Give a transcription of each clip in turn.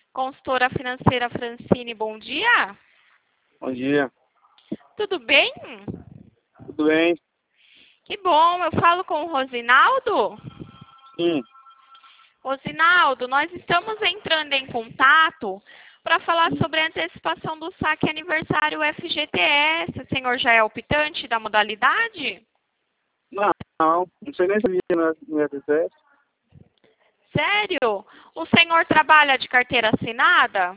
Consultora financeira Francine, bom dia. Bom dia. Tudo bem? Tudo bem? Que bom, eu falo com o Rosinaldo. Sim. Rosinaldo, nós estamos entrando em contato para falar sobre a antecipação do saque aniversário FGTS. O senhor já é optante da modalidade? Não sei nem se via no FGTS. Sério? O senhor trabalha de carteira assinada?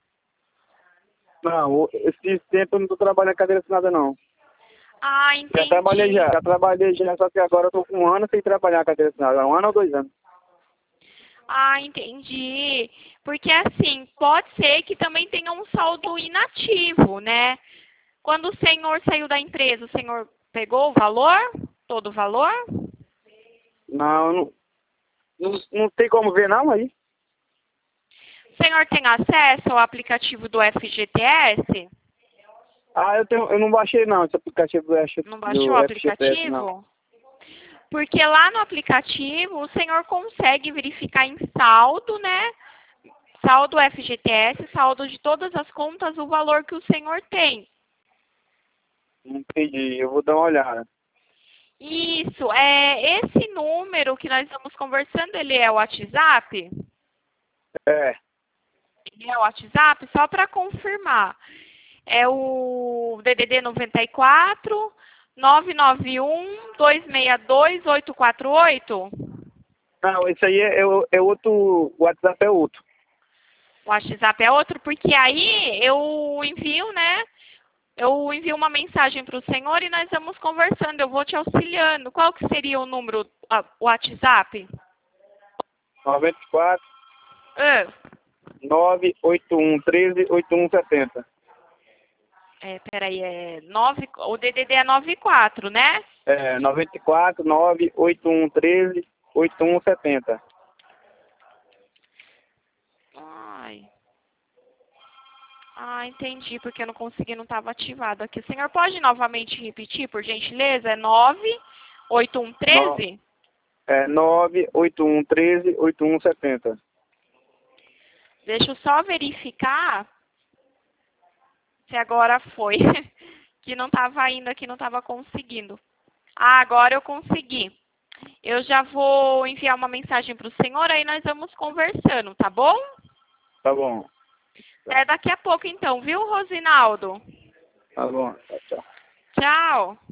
Não, esse tempo eu não estou trabalhando em cadeira assinada, não. Ah, entendi. Já trabalhei já, só que agora eu estou com 1 ano sem trabalhar em cadeira assinada, 1 ano ou 2 anos. Ah, entendi. Porque assim, pode ser que também tenha um saldo inativo, né? Quando o senhor saiu da empresa, o senhor pegou o valor? Todo o valor? Não tem como ver não aí. O senhor tem acesso ao aplicativo do FGTS? Eu não baixei não, esse aplicativo Não baixou o FGTS, não. aplicativo? Porque lá no aplicativo o senhor consegue verificar em saldo, né? Saldo FGTS, saldo de todas as contas, o valor que o senhor tem. Entendi, eu vou dar uma olhada. Isso, esse número que nós estamos conversando, ele é o WhatsApp? É, Ele é o WhatsApp, só para confirmar. É o DDD 94 991 262 848? não, esse aí é outro, o WhatsApp é outro. O WhatsApp é outro, porque aí eu envio, né? Eu envio uma mensagem para o senhor e nós vamos conversando. Eu vou te auxiliando. Qual que seria o número, o WhatsApp? 94 Ah, 981 13 8170. peraí, o DDD é 94, né? 94 981 13 8170. Ai. Ah, entendi, porque eu não consegui, não estava ativado aqui. O senhor pode novamente repetir, por gentileza? É 98113? 981 13 8170. Deixa eu só verificar se agora foi. Que não estava indo aqui, não estava conseguindo. Ah, agora eu consegui. Eu já vou enviar uma mensagem para o senhor, aí nós vamos conversando, tá bom? Tá bom. Até daqui a pouco então, viu, Rosinaldo? Tá bom. Tchau, tchau. Tchau.